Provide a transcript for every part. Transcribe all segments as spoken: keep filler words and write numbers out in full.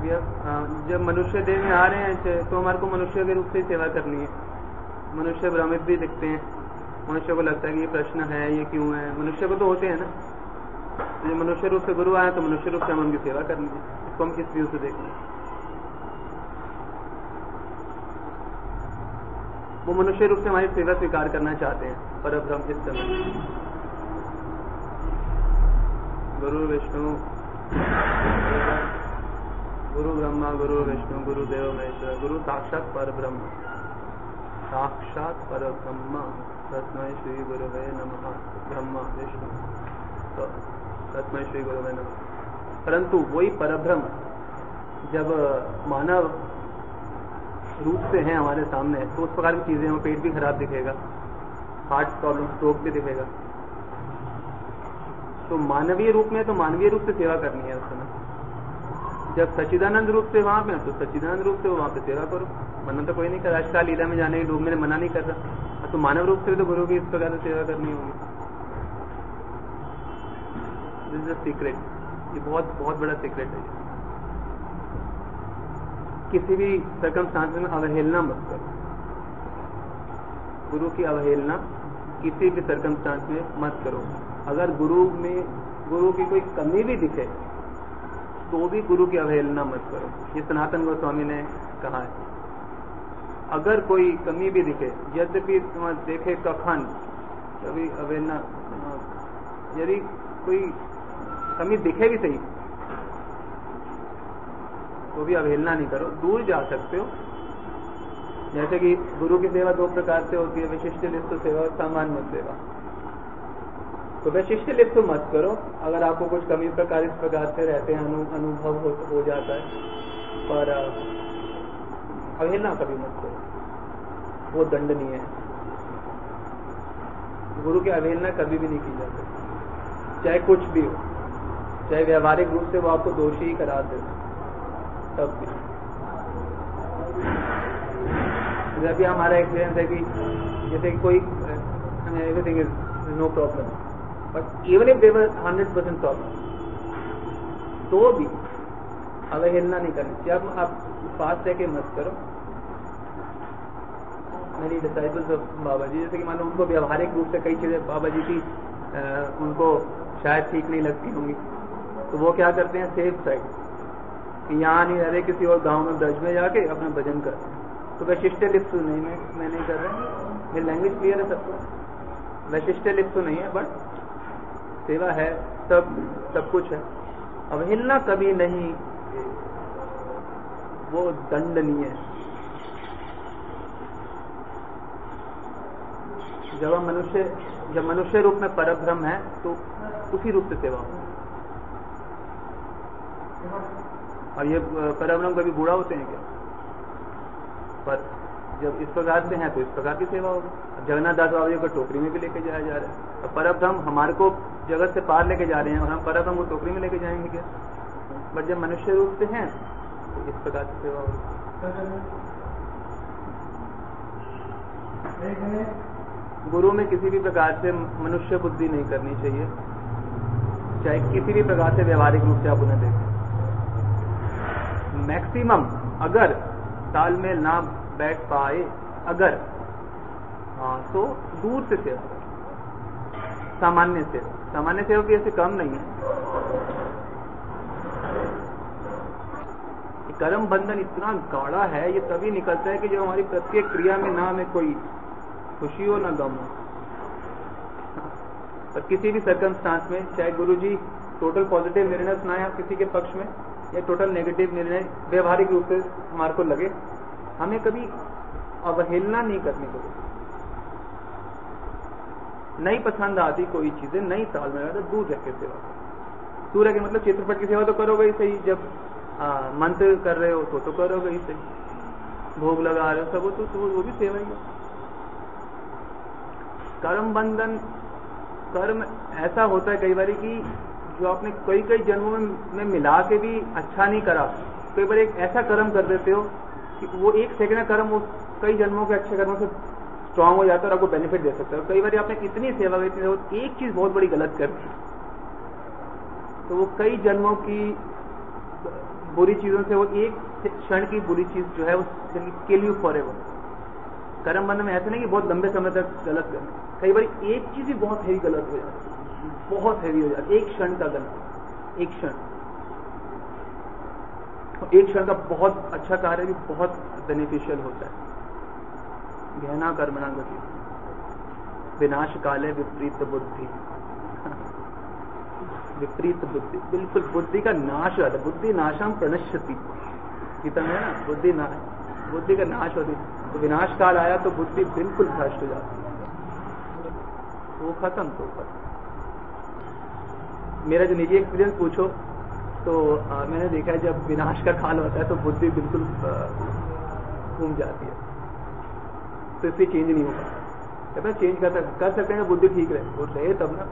अभी अब जब मनुष्य देह में आ रहे हैं तो हमारे को मनुष्य के रूप से सेवा करनी है। मनुष्य भ्रमित भी दिखते हैं, मनुष्य को लगता है कि ये प्रश्न है, ये क्यों है, मनुष्य को तो होते हैं ना। तो मनुष्य रूप से गुरु आए तो मनुष्य रूप से हम उनकी सेवा करनी है। इसको हम किस व्यू से देखें? वो मनुष्य रूप से हमारी सेवा स्वीकार करना चाहते हैं पर अब हम इस समय गुरु विष्णु गुरु ब्रह्मा गुरु विष्णु गुरु देव महेश्वर गुरु साक्षात पर ब्रह्म साक्षात पर ब्रह्म तस्मै श्री गुरुवे नमः ब्रह्मा विष्णु तो तस्मै श्री गुरुवे नमः। परंतु वही परब्रह्म जब मानव रूप से हैं हमारे सामने तो उस प्रकार की चीजें हो, पेट भी खराब दिखेगा, हार्ट प्रॉब्लम, स्ट्रोक भी दिखेगा। तो मानवीय रूप में तो मानवीय रूप से सेवा करनी है उस समय। जब सच्चिदानंद रूप से वहां पे तो सच्चिदानंद रूप से वहां पे सेवा करो। मना तो कोई नहीं कर रहा, अष्टकाल लीला में जाने की मैंने मना नहीं कर रहा, तो मानव रूप से भी तो गुरु की इस प्रकार से सेवा करनी होगी। दिस इज अ सीक्रेट, ये बहुत बहुत बड़ा सीक्रेट है। किसी भी सर्कमस्टांस में अवहेलना मत करो, गुरु की अवहेलना किसी भी सर्कमस्टांस में मत करो। अगर गुरु में गुरु की कोई कमी भी दिखे तो भी गुरु की अवहेलना मत करो। ये सनातन गोस्वामी ने कहा है। अगर कोई कमी भी दिखे, यद्यपि तुम देखे कखन, कभी अवहेलना, यदि कोई कमी दिखे भी सही तो भी अवहेलना नहीं करो, दूर जा सकते हो। जैसे कि गुरु की सेवा दो प्रकार से होती है, विशिष्ट लिप्त सेवा और सामान्य सेवा। तो विशिष्ट लिप्त मत करो। अगर आपको कुछ कमी प्रकार इस प्रकार से रहते हैं, अनु, अनुभव हो, हो जाता है, पर अवहेलना कभी मत करो, वो दंडनीय है। गुरु की अवहेलना कभी भी नहीं की जा सकती, चाहे कुछ भी हो, चाहे व्यवहारिक रूप से वो आपको दोषी ही करा दे तब भी। जब भी हमारा एक्सपीरियंस है कि जैसे कि कोई everything is no problem, but even if there hundred percent problem तो भी अवहेलना नहीं करनी चाहिए। अब आप पास रह के मत करो। मेरी डिसाइपल्स ऑफ बाबा जी, जैसे कि मान लो उनको व्यवहारिक रूप से कई चीजें बाबा जी की आ, उनको शायद ठीक नहीं लगती होंगी, तो वो क्या करते हैं, सेफ साइड कि यहाँ नहीं रह रहे, किसी और गांव में ब्रज में जाके अपना भजन करते हैं। तो वैशिष्ट लिप्त तो नहीं, मैं मैं नहीं कर रहा, मेरी लैंग्वेज क्लियर है सबको। वैशिष्ट लिप्त तो नहीं है, बट सेवा है, सब सब कुछ है। अवहेलना कभी नहीं, वो दंडनीय है। जब हम मनुष्य जब मनुष्य रूप में परब्रह्म है तो उसी रूप से सेवा हो। और ये परब्रह्म कभी बूढ़ा होते हैं क्या? पर जब इस प्रकार से हैं तो इस प्रकार की सेवा होगी। जगन्नाथ दास बाबा जी को टोकरी में भी लेके जाया जा रहा है, और परब्रह्म हमारे को जगत से पार लेके जा रहे हैं, और हम परब्रह्म को टोकरी में लेके जाएंगे क्या? बट जब मनुष्य रूप से हैं तो इस प्रकार की सेवा होगी। गुरु में किसी भी प्रकार से मनुष्य बुद्धि नहीं करनी चाहिए, चाहे किसी भी प्रकार से व्यवहारिक रूप से आप उन्हें देखें। मैक्सिमम अगर तालमेल ना बैठ पाए, अगर हाँ तो दूर से सेवा, सामान्य सेवा। सामान्य सेवा भी ऐसे कम नहीं है। कर्म बंधन इतना गाढ़ा है, ये तभी निकलता है कि जब हमारी प्रत्येक क्रिया में ना हमें कोई खुशी हो ना गम हो। और किसी भी सर्कमस्टांस में, चाहे गुरुजी टोटल पॉजिटिव निर्णय सुनाए आप किसी के पक्ष में, या टोटल नेगेटिव निर्णय व्यवहारिक रूप से हमारे को लगे, हमें कभी अवहेलना नहीं करनी चाहिए। नहीं पसंद आती कोई चीजें, नहीं ताल में तो दूर रह के सेवा। दूर रह के मतलब चित्रपट की सेवा तो करोगे ही सही, जब आ, मंत्र कर रहे हो तो तो करोगे ही सही, भोग लगा रहे हो सब, तो, तो वो भी सेवा ही है। कर्म बंधन, कर्म ऐसा होता है कई बार कि जो आपने कई कई जन्मों में, में मिला के भी अच्छा नहीं करा, कई बार एक ऐसा कर्म कर देते हो कि वो एक सेकंड का कर्म वो कई जन्मों के अच्छे कर्मों से स्ट्रांग हो जाता है और आपको बेनिफिट दे सकता है। कई बार आपने इतनी सेवा की, एक चीज बहुत बड़ी गलत कर दी तो वो कई जन्मों की बुरी चीजों से, वो एक क्षण की बुरी चीज जो है वो किल यू फॉर एवर। कर्म बंधन में ऐसा नहीं कि बहुत लंबे समय तक गलत करना, कई बार एक चीज ही बहुत हैवी गलत हो जाती है, बहुत हैवी हो जाती है, एक क्षण का गलत, एक क्षण एक क्षण का बहुत अच्छा कार्य भी बहुत बेनिफिशियल होता है। गहना कर्मणा गति विनाश काले विपरीत बुद्धि विपरीत बुद्धि, बिल्कुल बुद्धि का नाश होता है। बुद्धि नाशम प्रणश्यति, गीता में है ना, बुद्धि ना बुद्धि का नाश होती, तो विनाश काल आया तो बुद्धि बिल्कुल भ्रष्ट हो जाती है, वो खत्म तो खत्म। मेरा जो निजी एक्सपीरियंस पूछो तो आ, मैंने देखा है जब विनाश का काल होता है तो बुद्धि बिल्कुल घूम जाती है, तो इससे चेंज नहीं होगा। कहते हैं चेंज कर कर सकते हैं, बुद्धि ठीक रहे, वो रहे तब ना,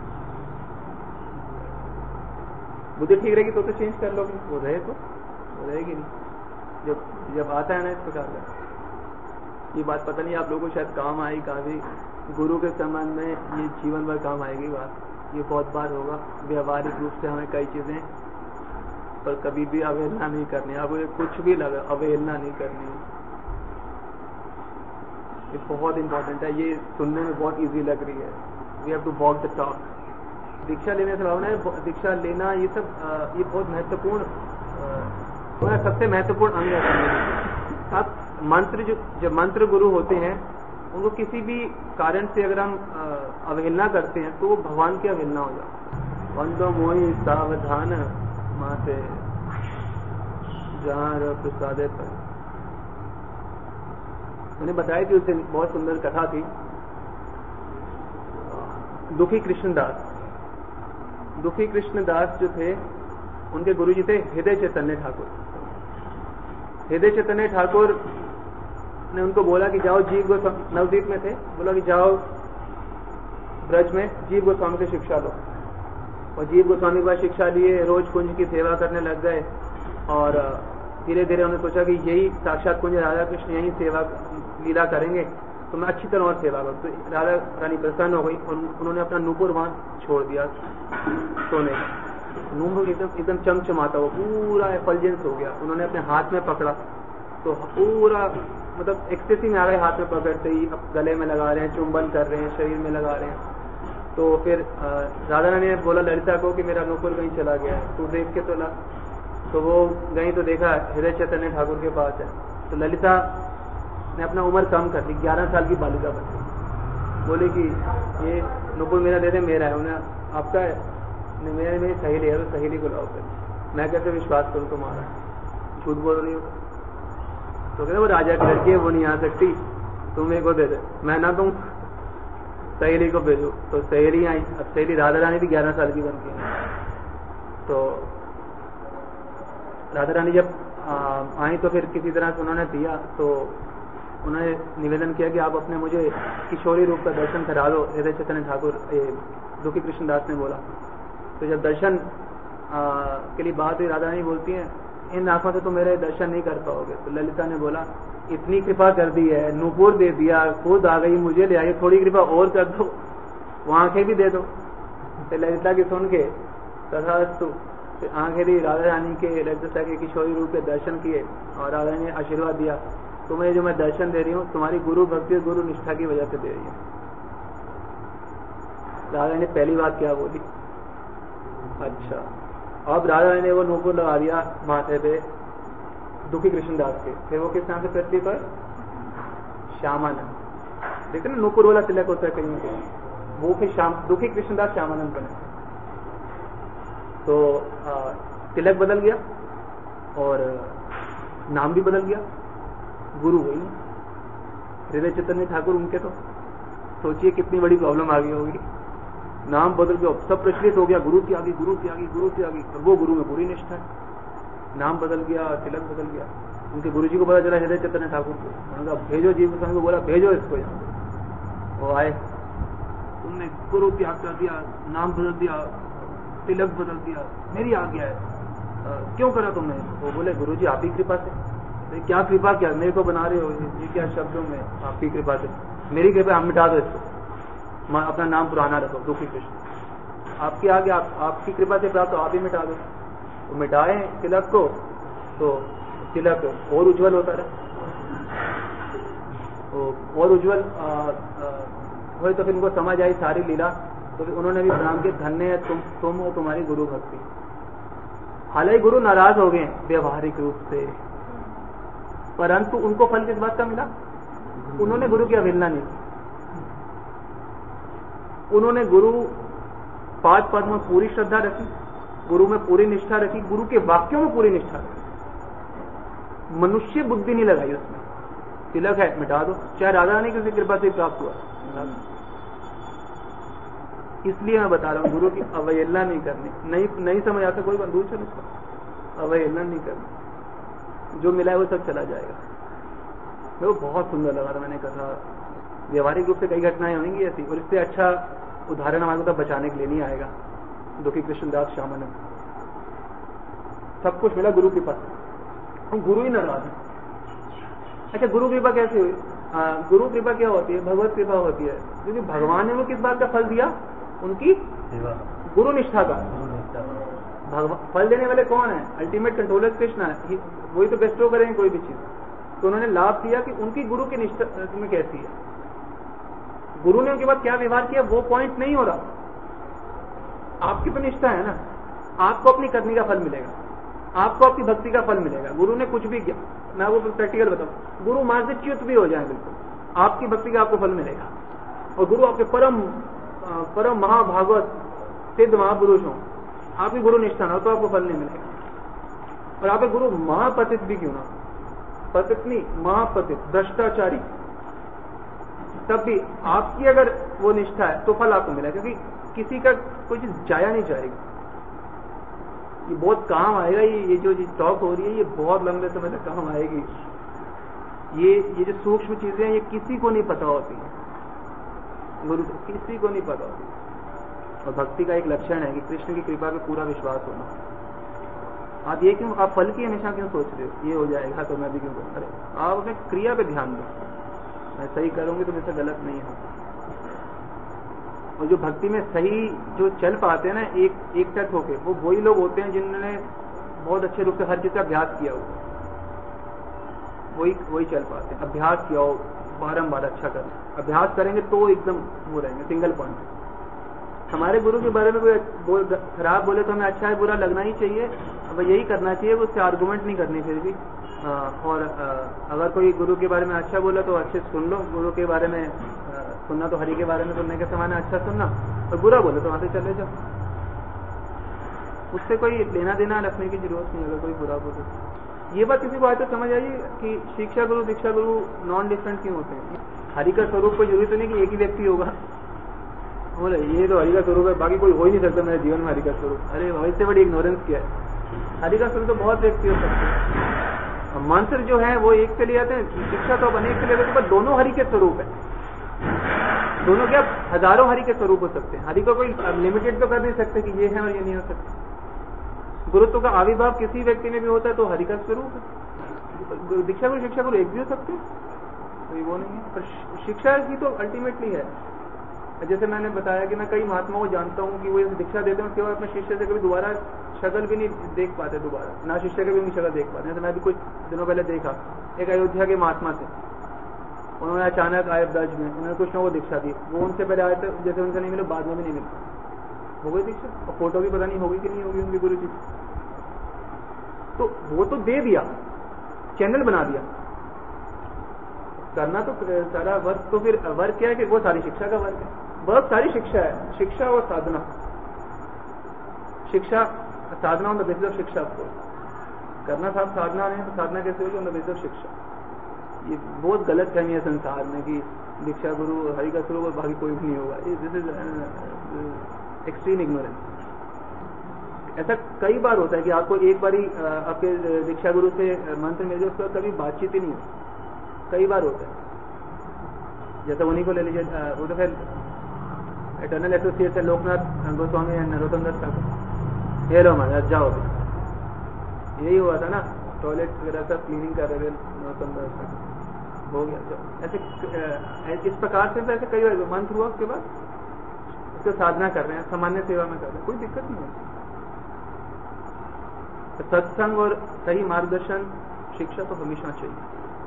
बुद्धि ठीक रहेगी तो तो चेंज कर लोगे, वो रहे तो वो रहेगी नहीं। जब जब आता है ना इस प्रकार का, ये बात पता नहीं आप लोगों को शायद काम आएगी काफी, गुरु के संबंध में ये जीवन भर काम आएगी बात, ये बहुत बार होगा। व्यवहारिक रूप से हमें कई चीजें, पर कभी भी अवहेलना नहीं करनी, आपको कुछ भी लगा अवहेलना नहीं करनी, ये बहुत इंपॉर्टेंट है। ये सुनने में बहुत इजी लग रही है, we have to walk the talk. दीक्षा लेने से भावना है, दीक्षा लेना ये सब ये बहुत महत्वपूर्ण, थोड़ा सबसे महत्वपूर्ण अंग है। आप मंत्र जो जब मंत्र गुरु होते हैं उनको किसी भी कारण से अगर हम अवहेलना करते हैं तो वो भगवान की अवहेलना हो जाती है। वंदो मोहि सावधान माते जहां प्रसादे पर, मैंने बताया कि उस दिन बहुत सुंदर कथा थी। दुखी कृष्णदास, दुखी कृष्णदास जो थे उनके गुरुजी थे हृदय चैतन्य ठाकुर। हृदय चैतन्य ठाकुर ने उनको बोला कि जाओ जीव गोस्वामी, नवदीप में थे, बोला कि जाओ ब्रज में जीव गोस्वामी से शिक्षा लो। और जीव गोस्वामी के बाद शिक्षा लिए, रोज कुंज की सेवा करने लग गए और धीरे धीरे उन्होंने सोचा कि यही साक्षात कुंज राधा कृष्ण यही सेवा लीला करेंगे तो मैं अच्छी तरह और सेवा करूं। तो राधा रानी प्रसन्न हो गई और उन्होंने अपना नूपुर वहां छोड़ दिया सोने का। नूपुर एकदम एकदम चमचमाता, वो पूरा एफल्जेंस हो गया। उन्होंने अपने हाथ में पकड़ा तो पूरा मतलब एक्सेसिव में आ गए, हाथ में पकड़ते ही अब गले में लगा रहे हैं, चुंबन कर रहे हैं, शरीर में लगा रहे हैं। तो फिर राधा रानी ने बोला ललिता को कि मेरा नूपुर कहीं चला गया है, तू देख के तो ला। तो वो गई तो देखा हृदय चैतन्य ठाकुर के पास है। तो ललिता ने अपना उम्र कम कर दी, ग्यारह साल की बालिका बन गई। बोले कि ये नूपुर मेरा दे दे, मेरा है। उन्हें आपका है? नहीं, मेरे मेरी सहेली है, तो सहेली को लाओ। फिर मैं कैसे विश्वास करूं तुम्हारा, झूठ बोल रही हो। तो कहते वो राजा की लड़की है, वो नहीं आ सकती, तुम मेरे को दे दे। मैं ना तुम सहेली को भेजो। तो सहेली आई। अब सहेली राधा रानी भी ग्यारह साल की बन गई। तो राधा रानी जब आई तो फिर किसी तरह से उन्होंने दिया, तो उन्होंने निवेदन किया कि आप अपने मुझे किशोरी रूप का दर्शन करा दो। हृदय चैतन्य ठाकुर दुखी कृष्णदास ने बोला। तो जब दर्शन आ, के लिए बात हुई, राधा रानी बोलती हैं इन आंखों से तो मेरे दर्शन नहीं कर पाओगे। तो ललिता ने बोला इतनी कृपा कर दी है, नूपुर दे दिया, खुद आ गई, मुझे ले आई, थोड़ी कृपा और कर दो, वो आंखें भी दे दो। तो ललिता की सुन के तथास्तु आंखें दी, राधा रानी के ललिता के किशोरी रूप के दर्शन किए और राधा रानी ने आशीर्वाद दिया, तुम्हें जो मैं दर्शन दे रही हूँ तुम्हारी गुरु भक्ति और गुरु निष्ठा की वजह से दे रही हूँ। राधा रानी ने पहली बात क्या बोली, अच्छा। अब राधा रानी ने वो नूपुर लगा दिया माथे पे दुखी कृष्णदास के। फिर वो किस नाम से प्रतीक है? श्यामानंद। देखते ना नूपुर वाला तिलक होता है कहीं पे, वो फिर श्याम दुखी कृष्णदास श्यामानंद बने। तो आ, तिलक बदल गया और नाम भी बदल गया, गुरु वही हृदय चैतन्य ठाकुर उनके। तो सोचिए कितनी बड़ी प्रॉब्लम आ गई होगी। नाम बदल गया, सब प्रचलित हो गया, गुरु त्यागी गुरु त्यागी गुरु त्यागी, और वो गुरु में पूरी निष्ठा है। नाम बदल गया, तिलक बदल गया। उनके गुरुजी को पता चला हृदय चैतन्य ठाकुर को, उन्होंने कहा भेजो जीव गोस्वामी को, बोला भेजो इसको यहाँ। वो आए, तुमने गुरु त्याग कर दिया, नाम बदल दिया, तिलक बदल दिया, मेरी आज्ञा है, आ, क्यों करा तुमने? वो बोले गुरुजी आप ही कृपा से। क्या कृपा, क्या मेरे को बना रहे हो, ये क्या शब्दों में? आपकी कृपा से, मेरी कृपा, हम मिटा दो इसको, अपना नाम पुराना रखो दुखी कृष्ण। आपकी आगे आप, आपकी कृपा से प्राप्त हो, आप ही मिटा दो। तो मिटाए तिलक को तो तिलक और उज्जवल होता रहा, तो और उज्जवल हो तो फिर उनको समझ आई सारी लीला, तो फिर उन्होंने भी प्रणाम किया, धन्य है तुम तुम हो तुम्हारी गुरु भक्ति। हालांकि गुरु नाराज हो गए व्यवहारिक रूप से, परंतु उनको फल किस बात का मिला? उन्होंने गुरु की अवहेलना नहीं की, उन्होंने गुरु पांच पद में पूरी श्रद्धा रखी, गुरु में पूरी निष्ठा रखी, गुरु के वाक्यों में पूरी निष्ठा रखी, मनुष्य बुद्धि नहीं लगाई उसमें। तिलक है मिटा दो, चाहे राधा रानी किसी कृपा से प्राप्त हुआ। इसलिए मैं बता रहा हूं गुरु की अवहेलना नहीं करनी। नहीं नहीं समझ आता कोई बंधु चल उसका अवहेलना नहीं करनी, जो मिला है वो सब चला जाएगा। मेरे को बहुत सुंदर लगा था, मैंने कहा व्यवहारिक रूप से कई घटनाएं होंगी ऐसी, और इससे अच्छा उदाहरण हमारे को तब बचाने के लिए नहीं आएगा। दुखी कृष्णदास श्यामानंद, सब कुछ मिला गुरु कृपा से, गुरु ही नाराज है। अच्छा गुरु कृपा कैसे हुई? आ, गुरु कृपा क्या होती है? भगवत कृपा होती है, क्योंकि भगवान ने वो किस बात का फल दिया? उनकी गुरु निष्ठा का। भगवान फल देने वाले कौन है? अल्टीमेट कंट्रोलर कृष्ण है, वही तो बेस्टो करेंगे कोई भी चीज। तो उन्होंने लाभ दिया कि उनकी गुरु की निष्ठा में कैसी है, गुरु ने उनके बाद क्या व्यवहार किया, वो पॉइंट नहीं हो रहा। आपकी तो निष्ठा है ना, आपको अपनी करनी का फल मिलेगा, आपको आपकी भक्ति का फल मिलेगा। गुरु ने कुछ भी किया, मैं वो प्रैक्टिकल बताऊं, गुरु मार्ग से च्युत भी हो जाए बिल्कुल, आपकी भक्ति का आपको फल मिलेगा। और गुरु आपके परम परम महाभागवत सिद्ध महापुरुष हो, आपकी गुरु निष्ठा ना तो आपको फल नहीं मिलेगा। और आपके गुरु महापतित भी क्यों ना, पतित नहीं महापतित भ्रष्टाचारी, तब भी आपकी अगर वो निष्ठा है तो फल आपको मिलेगा, क्योंकि किसी का कोई चीज जाया नहीं जाएगी। ये बहुत काम आएगा, ये ये जो टॉक हो रही है ये बहुत लंबे समय तक काम आएगी। ये ये जो सूक्ष्म चीजें ये किसी को नहीं पता होती, गुरु किसी को नहीं पता होती। और भक्ति का एक लक्षण है कि कृष्ण की कृपा पे पूरा विश्वास होना। आप ये क्यों, आप फल की हमेशा क्यों सोच रहे हो, ये हो जाएगा तो मैं भी क्यों करूं? अरे आप अपने क्रिया पे ध्यान दो, मैं सही करूंगी तो मुझसे गलत नहीं है। और जो भक्ति में सही जो चल पाते हैं ना एक एक तक होके, वो वही लोग होते हैं जिन्होंने बहुत अच्छे रूप से हर चीज का अभ्यास किया हो, वही वही चल पाते हैं। अभ्यास किया हो बारम्बार, अच्छा कर अभ्यास करेंगे तो एकदम वो रहेंगे सिंगल पॉइंट। हमारे गुरु के बारे में कोई बोल, खराब बोले तो हमें अच्छा है बुरा लगना ही चाहिए, अब यही करना चाहिए, उससे आर्गुमेंट नहीं करनी फिर भी। आ, और आ, अगर कोई गुरु के बारे में अच्छा बोला तो अच्छे सुन लो, गुरु के बारे में आ, सुनना तो हरि के बारे में सुनने के समान है, अच्छा सुनना, और बुरा बोले तो वहां से चले जाओ, उससे कोई लेना देना रखने की जरूरत नहीं। अगर कोई बुरा बोले, ये बात किसी को आज तो समझ आई कि शिक्षा गुरु दीक्षा गुरु नॉन डिफरेंट क्यों होते हैं। हरि का स्वरूप कोई जरूरी तो नहीं कि एक ही व्यक्ति होगा, बोले ये तो हरि का स्वरूप है बाकी कोई हो ही नहीं सकता मेरे जीवन में हरि का स्वरूप। अरे इससे बड़ी इग्नोरेंस क्या है, हरि का स्वरूप तो बहुत व्यक्ति हो सकते हैं। मंत्र जो है वो एक से ले आते हैं, शिक्षा तो अनेक से ले आते हैं, पर दोनों हरि के स्वरूप है। दोनों क्या हजारों हरि के स्वरूप हो सकते हैं, हरि को कोई लिमिटेड तो कर नहीं सकते कि ये है और ये नहीं हो सकता। गुरुत्व का आविर्भाव किसी व्यक्ति में भी होता है तो हरि का स्वरूप है। दीक्षा गुरु शिक्षा गुरु एक भी हो सकते हैं, कोई वो नहीं है। पर शिक्षा की तो अल्टीमेटली है, जैसे मैंने बताया कि मैं कई महात्माओं को जानता हूं कि वो दीक्षा देते हैं, उसके बाद अपने शिष्य से कभी दोबारा शक्ल भी नहीं देख पाते, दोबारा ना शिष्य के भी नहीं शक्ल देख पाते। जैसे मैं भी कुछ दिनों पहले देखा एक अयोध्या के महात्मा थे, उन्होंने अचानक आए ब्रज में, उन्होंने कुछ को दीक्षा दी, वो उनसे पहले आए थे, जैसे उनसे नहीं मिले बाद में भी नहीं मिले, हो गई दीक्षा, और फोटो भी पता नहीं होगी कि नहीं होगी उनकी गुरु जी। तो वो तो दे दिया, चैनल बना दिया, करना तो सारा वर्क तो फिर वर्क क्या है कि वो सारी शिक्षा का वर्क है, वर्क सारी शिक्षा है, शिक्षा और साधना। शिक्षा साधना ऑन द बेसिस ऑफ शिक्षा आपको करना था, साधना नहीं तो साधना कैसे होगी ऑन द बेसिस ऑफ शिक्षा। ये बहुत गलत कहनी है संसार में कि दीक्षा गुरु हरि का स्वरूप और बाकी कोई भी नहीं होगा, दिस इज एक्सट्रीम इग्नोरेंस। ऐसा कई बार होता है कि आपको एक बारी आपके दीक्षा गुरु से मंत्र मिल जाए, उसका कभी बातचीत ही नहीं होती, कई बार होता है। जैसे उन्हीं को ले लीजिए, वो तो फिर इटर्नल एसोसिएट है लोकनाथ गोस्वामी एंड नरोत्तम दास ठाकुर, ये लो महाराज जाओ, यही हुआ था ना, टॉयलेट वगैरह सब क्लीनिंग कर रहे थे नरोत्तम दास ठाकुर, हो गया। तो ऐसे इस प्रकार से ऐसे कई बार मंत्र हुआ, उसके बाद उसको साधना कर रहे हैं, सामान्य सेवा में कर रहे हैं, कोई दिक्कत नहीं है। तो सत्संग और सही मार्गदर्शन शिक्षा तो हमेशा चाहिए,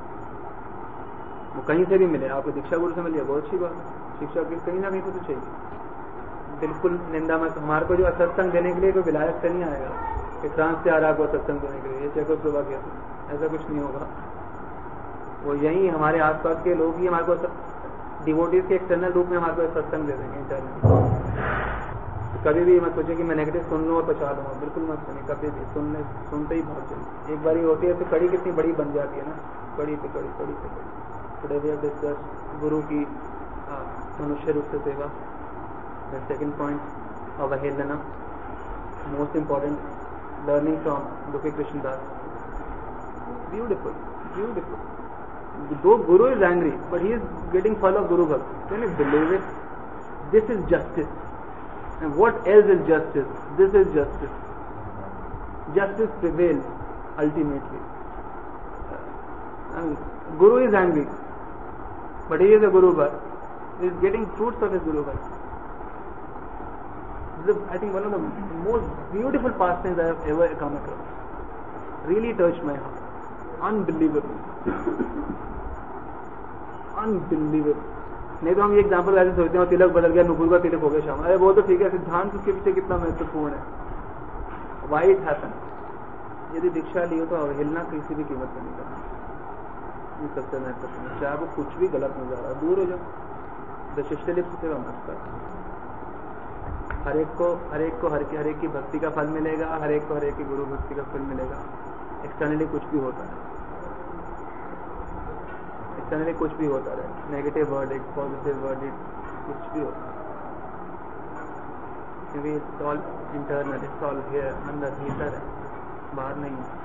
वो कहीं से भी मिले, आपको दीक्षा गुरु से मिले बहुत अच्छी बात है, शिक्षा की कहीं ना कहीं से तो चाहिए। बिल्कुल निंदा मत, हमारे को जो सत्संग देने के लिए कोई विलायत से नहीं आएगा कि फ्रांस से आ रहा आपको सत्संग देने के लिए, ये चेको सुबह किया, ऐसा कुछ नहीं होगा। वो यही हमारे आसपास के लोग ही हमारे को डिवोटीज के एक्सटर्नल रूप में हमारे को सत्संग दे देंगे इंटरनल। कभी भी मत सोचे कि मैं नेगेटिव सुन लूँ और बचा लूँगा, बिल्कुल मत सुनिए, कभी भी सुनने सुनते ही भाग जाइए। एक बारी होती है तो कड़ी कितनी बड़ी बन जाती है ना, कड़ी पे कड़ी कड़ी पे कड़ी। टुडे वी हैव डिस्कस्ड गुरु की मनुष्य रूप से सेवा। द सेकंड पॉइंट अवहेलना, most important learning from Dukhi Krishnadas. Beautiful beautiful. The guru is angry but he is getting fall of guru bhakt, can you believe it? This is justice. And what else is justice? This is justice. Justice prevails ultimately. And Guru is angry, but he is a Guru Bhakt. He is getting fruits of his Guru Bhakt. This is, I think, one of the most beautiful pastimes I have ever come across. Really touched my heart. Unbelievable. Unbelievable. नहीं तो हम ये example ऐसे सोचते हैं तिलक बदल गया, नुपुर का तिलक हो गया शाम, अरे वो तो ठीक है, सिद्धांत उसके पीछे कितना महत्वपूर्ण है। Why it happen? यदि दीक्षा ली हो तो अवहेलना किसी भी कीमत पर नहीं करना, ये सबसे महत्वपूर्ण है। चाहे वो कुछ भी गलत नजर आ, दूर हो जाओ। शिष्य लिप्त सेवा मत कर। हर एक को हर एक को हर हर एक की भक्ति का फल मिलेगा, हर एक को हर एक की गुरु भक्ति का फल मिलेगा। एक्सटर्नली कुछ भी होता है, एक्सटर्नली कुछ भी होता रहे, नेगेटिव वर्डिक्ट, पॉजिटिव वर्डिक्ट, कुछ भी होता है, क्योंकि it's all internal, it's all here, अंदर भीतर है, बाहर नहीं है।